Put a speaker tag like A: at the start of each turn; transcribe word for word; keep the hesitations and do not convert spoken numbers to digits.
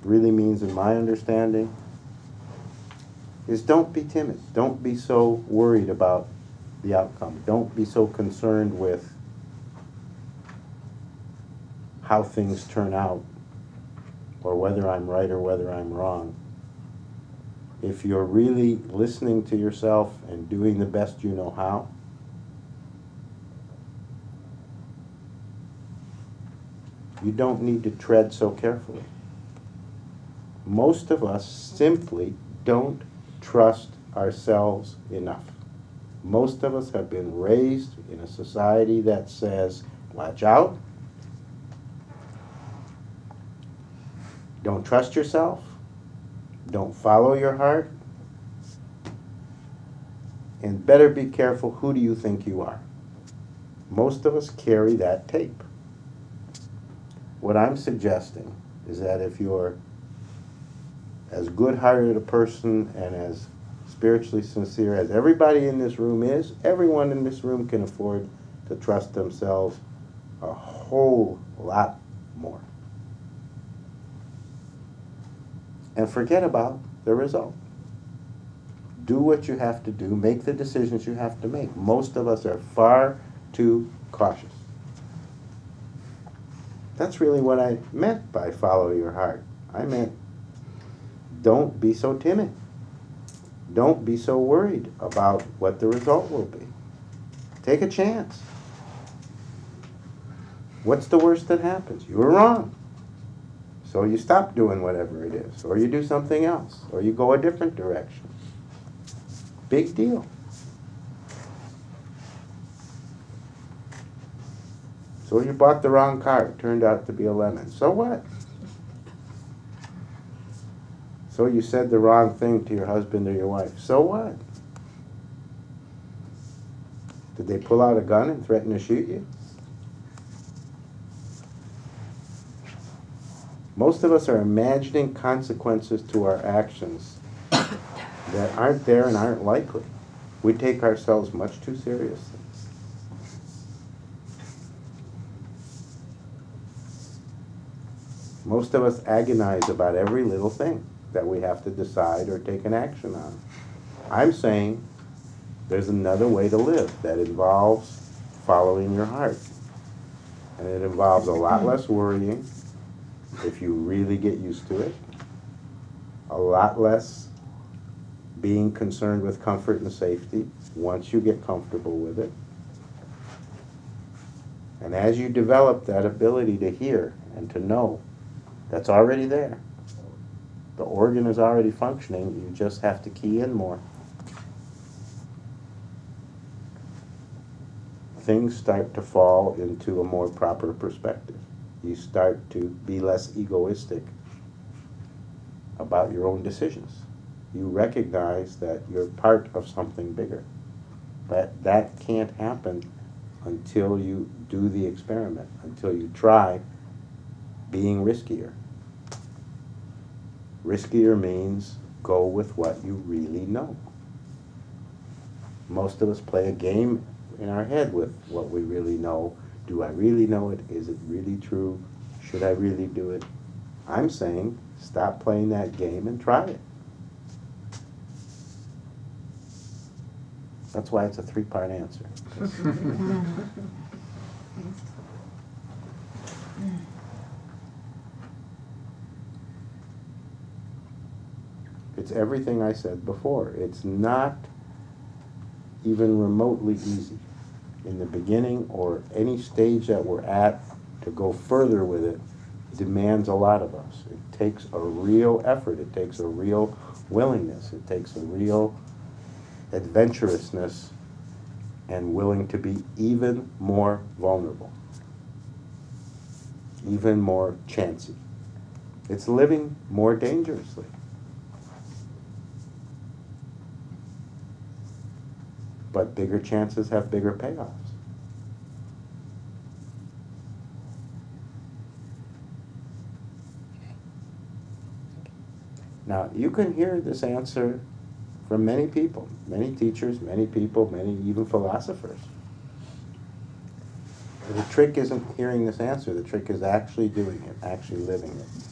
A: really means in my understanding is don't be timid. Don't be so worried about the outcome. Don't be so concerned with how things turn out or whether I'm right or whether I'm wrong. If you're really listening to yourself and doing the best you know how, you don't need to tread so carefully. Most of us simply don't trust ourselves enough. Most of us have been raised in a society that says, watch out, don't trust yourself, don't follow your heart, and better be careful, who do you think you are? Most of us carry that tape. What I'm suggesting is that if you're as good-hearted a person and as spiritually sincere as everybody in this room is, everyone in this room can afford to trust themselves a whole lot more. And forget about the result. Do what you have to do, make the decisions you have to make. Most of us are far too cautious. That's really what I meant by follow your heart. I meant don't be so timid. Don't be so worried about what the result will be. Take a chance. What's the worst that happens? You were wrong. So you stop doing whatever it is, or you do something else, or you go a different direction. Big deal. So you bought the wrong car. It turned out to be a lemon. So what? So you said the wrong thing to your husband or your wife. So what? Did they pull out a gun and threaten to shoot you? Most of us are imagining consequences to our actions that aren't there and aren't likely. We take ourselves much too seriously. Most of us agonize about every little thing that we have to decide or take an action on. I'm saying there's another way to live that involves following your heart. And it involves a lot less worrying if you really get used to it, a lot less being concerned with comfort and safety once you get comfortable with it. And as you develop that ability to hear and to know, that's already there. The organ is already functioning, you just have to key in more. Things start to fall into a more proper perspective. You start to be less egoistic about your own decisions. You recognize that you're part of something bigger. But that can't happen until you do the experiment, until you try being riskier. Riskier means go with what you really know. Most of us play a game in our head with what we really know. Do I really know it? Is it really true? Should I really do it? I'm saying stop playing that game and try it. That's why it's a three-part answer. It's everything I said before. It's not even remotely easy in the beginning or any stage that we're at. To go further with it demands a lot of us. It takes a real effort. It takes a real willingness. It takes a real adventurousness and willing to be even more vulnerable, even more chancy. It's living more dangerously. But bigger chances have bigger payoffs. Now, you can hear this answer from many people, many teachers, many people, many even philosophers. The trick isn't hearing this answer. The trick is actually doing it, actually living it.